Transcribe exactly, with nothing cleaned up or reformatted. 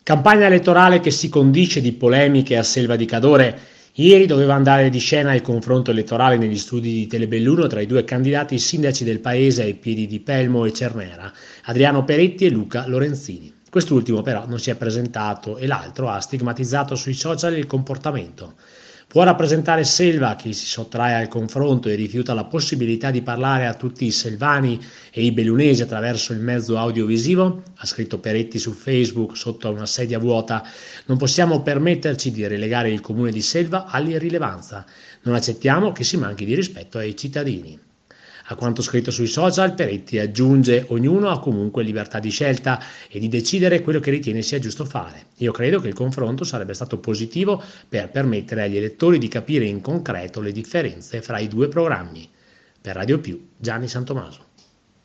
Campagna elettorale che si condisce di polemiche a Selva di Cadore. Ieri doveva andare di scena il confronto elettorale negli studi di Telebelluno tra i due candidati sindaci del paese ai piedi di Pelmo e Cernera, Adriano Peretti e Luca Lorenzini. Quest'ultimo però non si è presentato e l'altro ha stigmatizzato sui social il comportamento. Può rappresentare Selva chi si sottrae al confronto e rifiuta la possibilità di parlare a tutti i selvani e i bellunesi attraverso il mezzo audiovisivo? Ha scritto Peretti su Facebook sotto a una sedia vuota. Non possiamo permetterci di relegare il comune di Selva all'irrilevanza. Non accettiamo che si manchi di rispetto ai cittadini. A quanto scritto sui social, Peretti aggiunge: ognuno ha comunque libertà di scelta e di decidere quello che ritiene sia giusto fare. Io credo che il confronto sarebbe stato positivo per permettere agli elettori di capire in concreto le differenze fra i due programmi. Per Radio Più, Gianni Santomaso.